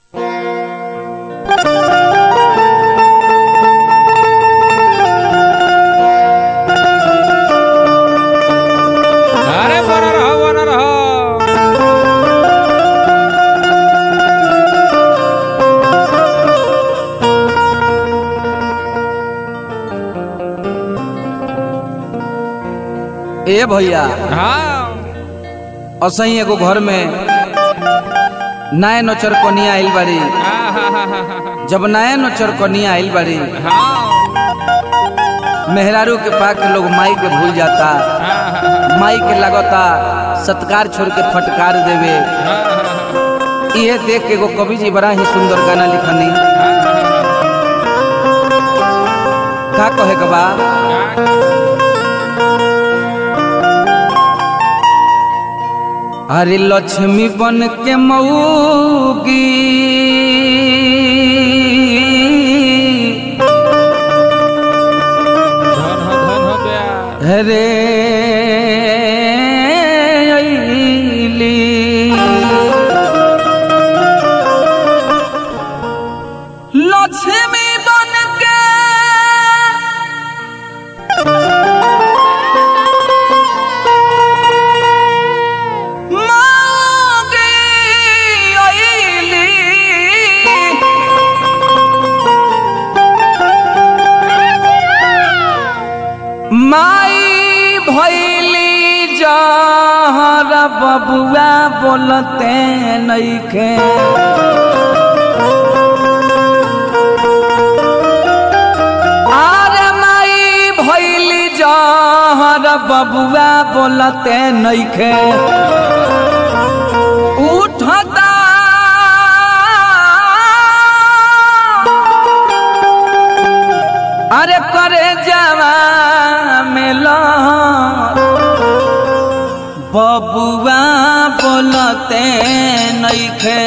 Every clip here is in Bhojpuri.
अरे बना रहो बना रहो। ए भैया हाँ असही एगो घर में नया नोचर कनिया आइल बाड़ी। जब नया नोचर कनिया आइल बाड़ी मेहरारू के पाक लोग माई के भूल जाता, माई के लगता सत्कार छोड़ के फटकार देवे। ये देख के एगो कवि जी बड़ा ही सुंदर गाना लिखनी। का कहे के बा? अरे लक्ष्मी बन के मऊगी धन हो गया। रे अइली। लक्ष्मी बन के माई भैली जहर बबुआ बोलते नइखे। अरे माई भैली जहर बबुआ बोलते नइखे। उठता अरे करे जवा बबुआ बोलते नइखे।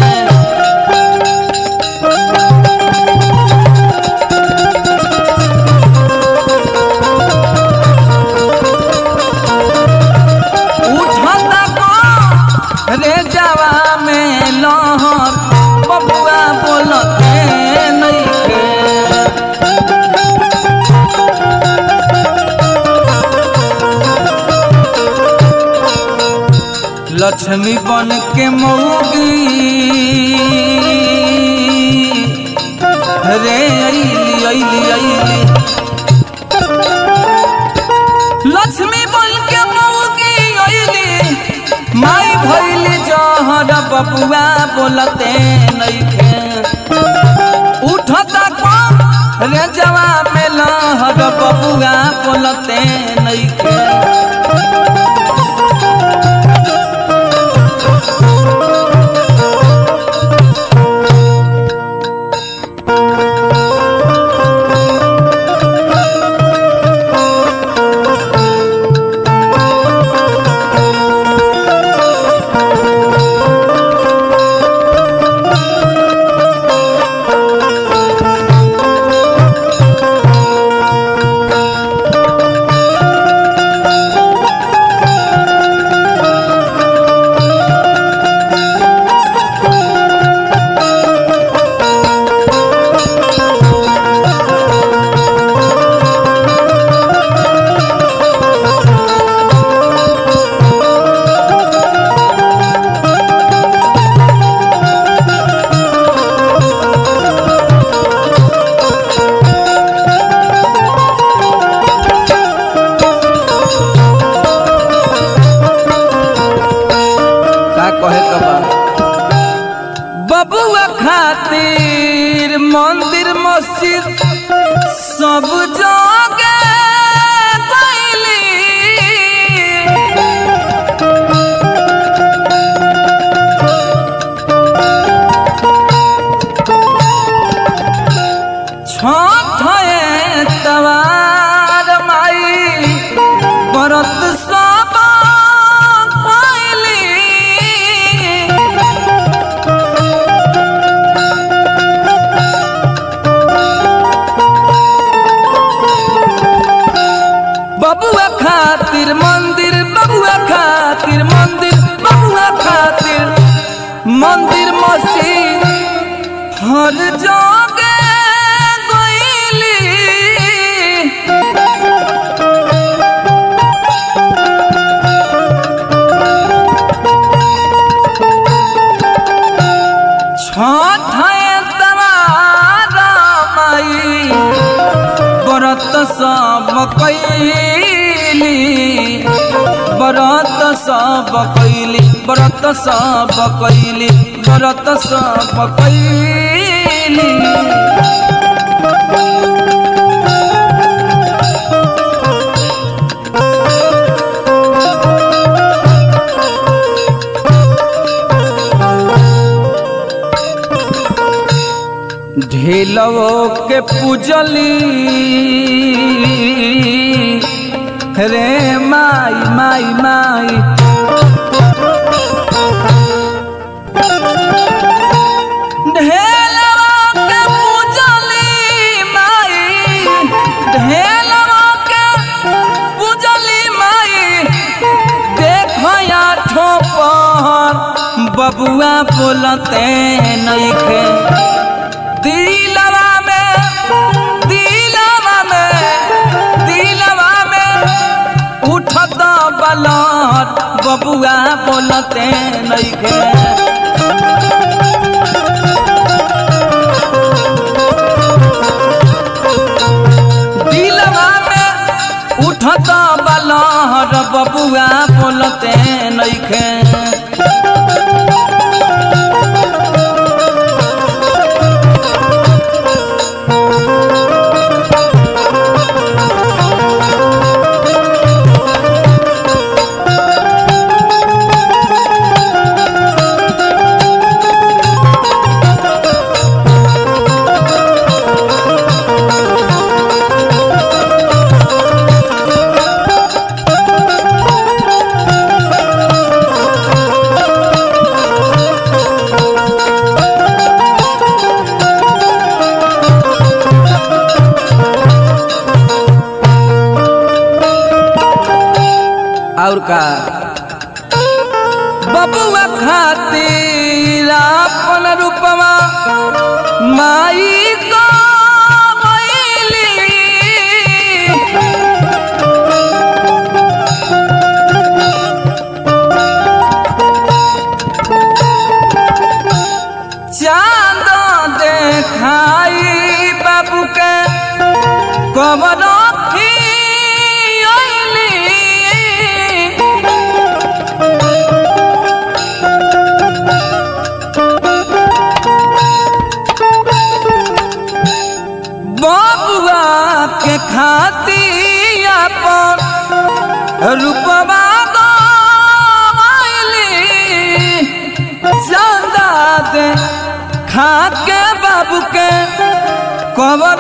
उठता को रे जवा में लहर बबुआ बोलते नइखे। लक्ष्मी बन के मऊगी रे अइली अइली अइली। लक्ष्मी बन के मऊगी अइली। माई भइली जहर बबुआ बोलते नइखे। उठता को रे जवा में लहर बबुआ बोलते नइखे। बबुआ खातिर मंदिर मस्जिद सब जगह गइली। छठ तवार माई व्रत सब पाइली। बबुआ खातिर मंदिर, बबुआ खातिर मंदिर, बबुआ खातिर मंदिर मस्जिद हर जोगे गईली बरत सब कैली बरत सब कैली बरत सब कैली बरत सब कैली ढेलवो के पूजली रे माई माई माई ढेलवो के पूजली माई ढेलवो के पूजली माई देखो या ठोपर बबुआ बोलते नइखे दिलवा में उठत बलत बबुआ बोलते नइखे दिलवा में उठत बलत बबुआ बोलते नइखे और का बबुआ खातिर अपन रूपवा माई को मैली चांद देखाई बाबू के कबर के खाती अपन रूपवा गइली चंदा दे खा के बाबू के कबर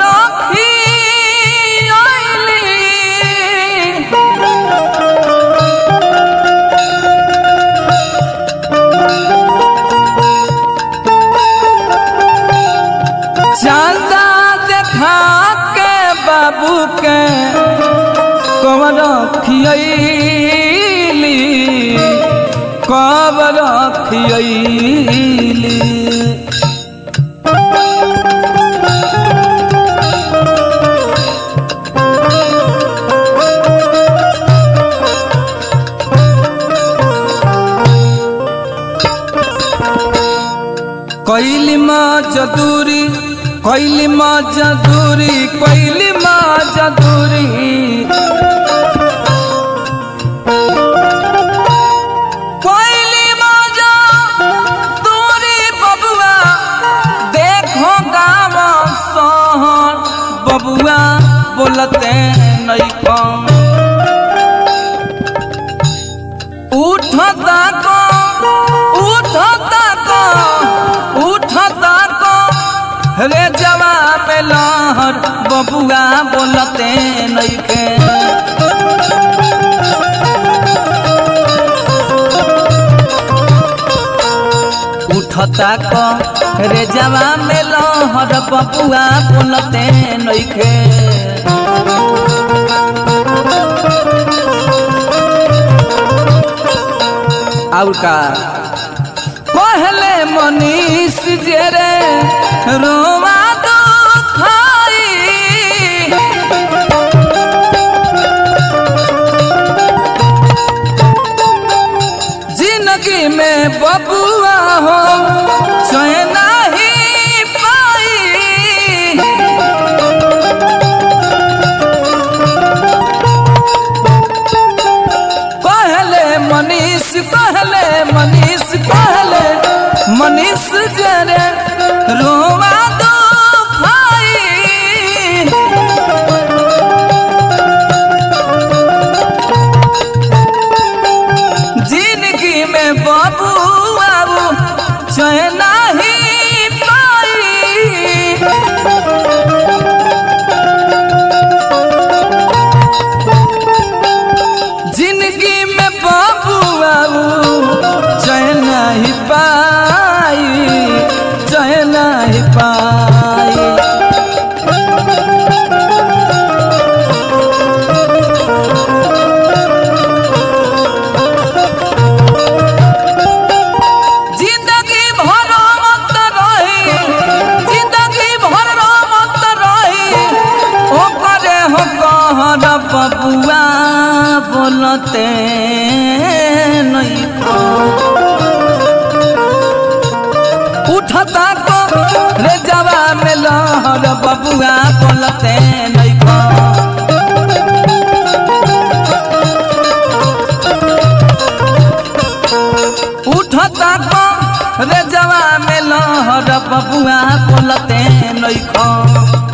चंदा देखा बाबू के कबर खियली कबर खियली कैली मजदूरी कैली मजदूरी कैली मजदूरी कैली मजदूरी बबुआ देखो गाँव शहर बबुआ बोलते नइखे उठता को रे जवाब लहर बबुआ बोलते नइखे उठता को रे जवाब लहर बबुआ बोलते नइखे और का पहले मनीष जे रे रोवा दुखाई जिंदगी में बबुआ हो चैन नहीं पाई मनीष जरे रोवा दो भाई जिंदगी में बाबू बाबू चैन नहीं पाई जिंदगी में बाबू बाबू चैन नहीं पाई चैन नहीं पाई जिंदगी भर मत रही जिंदगी भर मत रही ओ करे हो कहर बबुआ बोलते नहीं उठता को रे जवा में लहर बबुआ बोलते नहीं उठता को रे जवा में लहर बबुआ बोलते नहीं